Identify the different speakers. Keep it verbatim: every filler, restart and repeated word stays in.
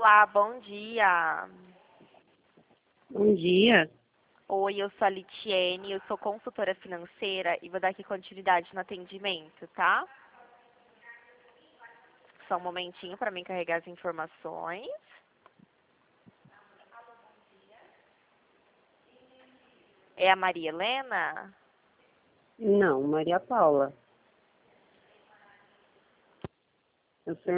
Speaker 1: Olá, bom dia.
Speaker 2: Bom dia.
Speaker 1: Oi, eu sou a Litiene, eu sou consultora financeira e vou dar aqui continuidade no atendimento, tá? Só um momentinho para mim carregar as informações. É a Maria Helena?
Speaker 2: Não, Maria Paula. Eu sou